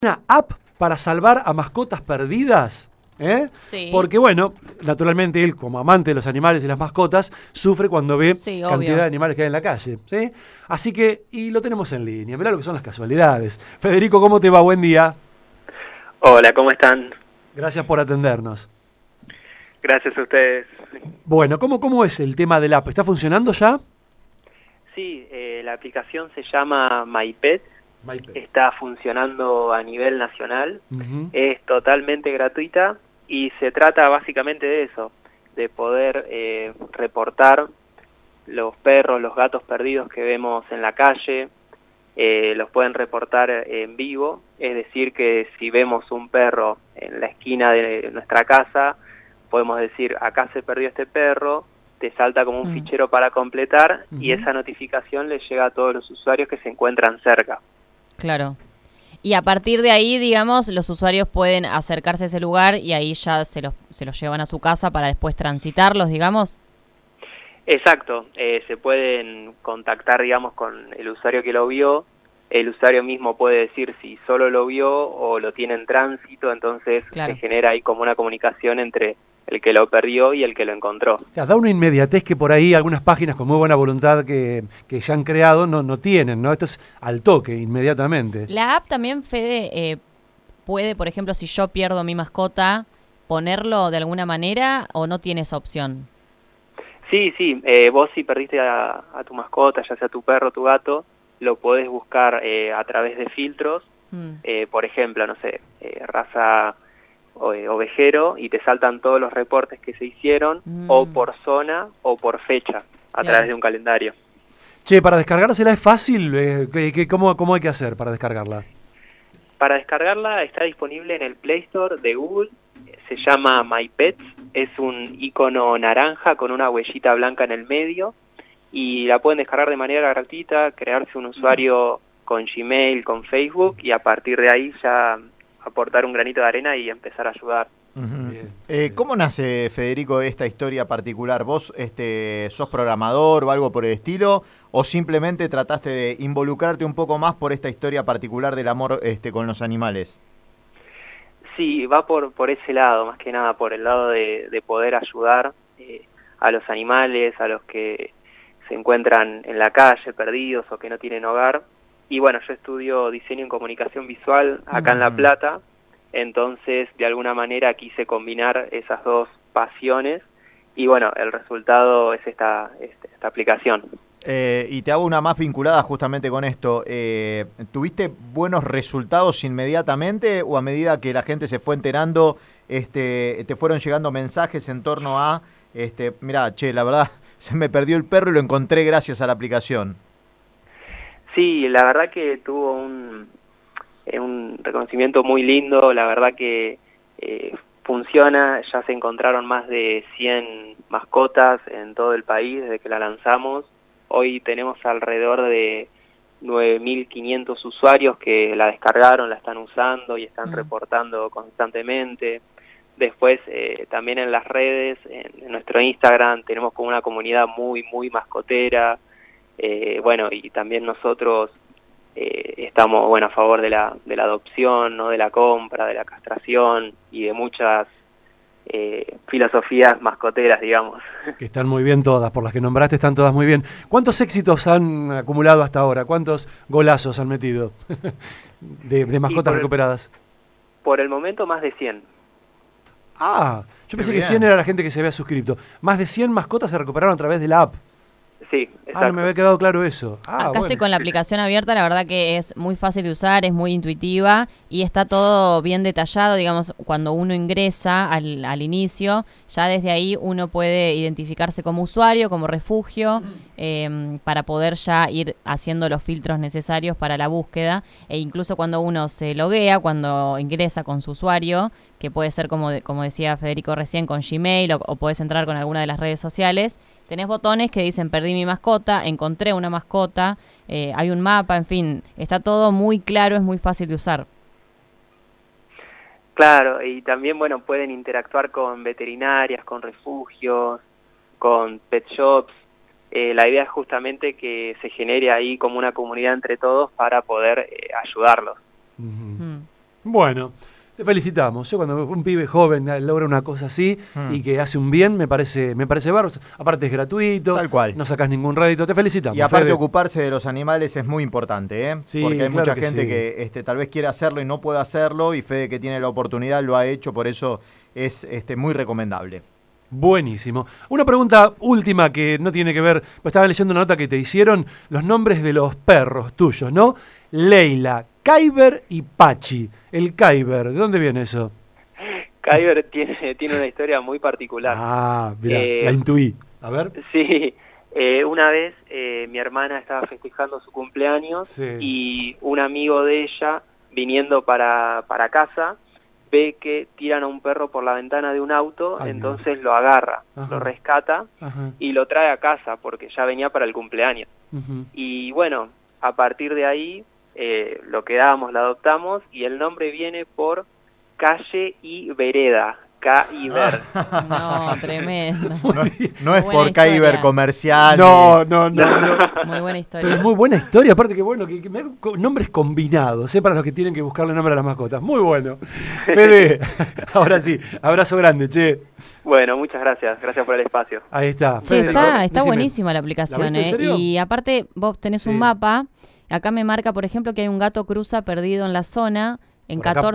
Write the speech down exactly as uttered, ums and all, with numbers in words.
Una app para salvar a mascotas perdidas, ¿eh? Sí. Porque bueno, naturalmente él como amante de los animales y las mascotas sufre cuando ve Sí, cantidad obvio. de animales que hay en la calle, ¿sí? Así que, y lo tenemos en línea, mirá lo que son las casualidades. Federico, ¿cómo te va? Buen día. Hola, ¿cómo están? Gracias por atendernos. Gracias a ustedes. Bueno, ¿cómo, cómo es el tema del app? ¿Está funcionando ya? Sí, eh, la aplicación se llama MyPet, MyPet. está funcionando a nivel nacional, Uh-huh. es totalmente gratuita y se trata básicamente de eso, de poder eh, reportar los perros, los gatos perdidos que vemos en la calle, eh, los pueden reportar en vivo, es decir que si vemos un perro en la esquina de nuestra casa, podemos decir acá se perdió este perro, te salta como un Mm. fichero para completar y Ujú. esa notificación le llega a todos los usuarios que se encuentran cerca. Claro. Y a partir de ahí, digamos, los usuarios pueden acercarse a ese lugar y ahí ya se los, se los llevan a su casa para después transitarlos, digamos. Exacto, eh, se pueden contactar, digamos, con el usuario que lo vio, el usuario mismo puede decir si solo lo vio o lo tiene en tránsito, entonces Claro. se genera ahí como una comunicación entre el que lo perdió y el que lo encontró. Ya, da una inmediatez que por ahí algunas páginas con muy buena voluntad que, que se han creado no, no tienen, ¿no? Esto es al toque, inmediatamente. La app también, Fede, eh, puede, por ejemplo, si yo pierdo mi mascota, ponerlo de alguna manera o no tiene esa opción. Sí, sí, eh, vos si perdiste a, a tu mascota, ya sea tu perro o tu gato, lo podés buscar eh, a través de filtros, Mm. eh, por ejemplo, no sé, eh, raza o, eh, ovejero, y te saltan todos los reportes que se hicieron, Mm. o por zona o por fecha, a Claro. través de un calendario. Che, para descargársela es fácil, eh, ¿qué- qué- cómo, ¿cómo hay que hacer para descargarla? Para descargarla está disponible en el Play Store de Google, se llama MyPets, es un icono naranja con una huellita blanca en el medio, y la pueden descargar de manera gratuita, crearse un usuario con Gmail, con Facebook, y a partir de ahí ya aportar un granito de arena y empezar a ayudar. Ujú. Bien, Eh, bien. ¿Cómo nace, Federico, esta historia particular? ¿Vos este, sos programador o algo por el estilo? ¿O simplemente trataste de involucrarte un poco más por esta historia particular del amor este, con los animales? Sí, va por, por ese lado, más que nada, por el lado de, de poder ayudar eh, a los animales, a los que se encuentran en la calle, perdidos o que no tienen hogar. Y bueno, yo estudio diseño en comunicación visual acá en La Ujú. Plata, entonces de alguna manera quise combinar esas dos pasiones y bueno, el resultado es esta, esta, esta aplicación. Eh, y te hago una más vinculada justamente con esto. Eh, ¿Tuviste buenos resultados inmediatamente o a medida que la gente se fue enterando, este, te fueron llegando mensajes en torno a, este, mirá, che, la verdad, se me perdió el perro y lo encontré gracias a la aplicación? Sí, la verdad que tuvo un, eh, un reconocimiento muy lindo, la verdad que eh, funciona, ya se encontraron más de cien mascotas en todo el país desde que la lanzamos. Hoy tenemos alrededor de nueve mil quinientos usuarios que la descargaron, la están usando y están Mm. reportando constantemente. Después eh, también en las redes, en, en nuestro Instagram, tenemos como una comunidad muy, muy mascotera. Eh, bueno, y también nosotros eh, estamos bueno a favor de la, de la adopción, ¿no? De la compra, de la castración y de muchas eh, filosofías mascoteras, digamos. Que están muy bien todas, por las que nombraste están todas muy bien. ¿Cuántos éxitos han acumulado hasta ahora? ¿Cuántos golazos han metido de, de mascotas por el- recuperadas? Por el momento más de cien. Ah, yo Qué pensé que bien. cien era la gente que se había suscrito. Más de cien mascotas se recuperaron a través de la app. Sí, Ah, exacto. no me había quedado claro eso. Ah, Acá bueno. estoy con la aplicación abierta, la verdad que es muy fácil de usar, es muy intuitiva y está todo bien detallado, digamos, cuando uno ingresa al, al inicio, ya desde ahí uno puede identificarse como usuario, como refugio, eh, para poder ya ir haciendo los filtros necesarios para la búsqueda, e incluso cuando uno se loguea, cuando ingresa con su usuario, que puede ser como, de- como decía Federico recién, con Gmail o, o puedes entrar con alguna de las redes sociales, tenés botones que dicen perdí mi mascota, encontré una mascota, eh, hay un mapa, en fin, está todo muy claro, es muy fácil de usar. Claro, y también, bueno, pueden interactuar con veterinarias, con refugios, con pet shops. Eh, la idea es justamente que se genere ahí como una comunidad entre todos para poder eh, ayudarlos. Ujú. Mm. Bueno, te felicitamos. Yo cuando un pibe joven logra una cosa así mm. y que hace un bien, me parece me parece bárbaro. Aparte es gratuito. Tal cual. No sacás ningún rédito. Te felicitamos. Y aparte Fede. ocuparse de los animales es muy importante, ¿eh? Sí, porque hay claro mucha que gente sí. que este, tal vez quiere hacerlo y no puede hacerlo, y Fede, que tiene la oportunidad, lo ha hecho, por eso es este, muy recomendable. Buenísimo. Una pregunta última que no tiene que ver, pues estaba leyendo una nota que te hicieron, los nombres de los perros tuyos, ¿no? Leila, Kyber y Pachi. El Kyber, ¿de dónde viene eso? Kyber tiene, tiene una historia muy particular. Ah, mira, eh, la intuí. A ver. Sí, eh, una vez eh, mi hermana estaba festejando su cumpleaños Sí. y un amigo de ella, viniendo para, para casa, ve que tiran a un perro por la ventana de un auto, Ay, entonces Dios. lo agarra, Ajá. lo rescata Ajá. y lo trae a casa porque ya venía para el cumpleaños. Uh-huh. Y bueno, a partir de ahí eh, lo quedamos, lo adoptamos y el nombre viene por calle y vereda, Kyber. No, tremendo. No, no es Buena por historia. Kyber comercial. No, no, no, no. Muy buena Pero historia. es muy buena historia, aparte que bueno, que, que me- con nombres combinados, ¿eh? Para los que tienen que buscarle nombre a las mascotas. Muy bueno. Fede, ahora sí, abrazo grande, che. Bueno, muchas gracias, gracias por el espacio. Ahí está. Che, Fede, está, está decime. buenísima la ¿La aplicación, viste en ¿eh? serio? Y aparte, vos tenés un Sí. mapa. Acá me marca, por ejemplo, que hay un gato cruza perdido en la zona, en Por acá catorce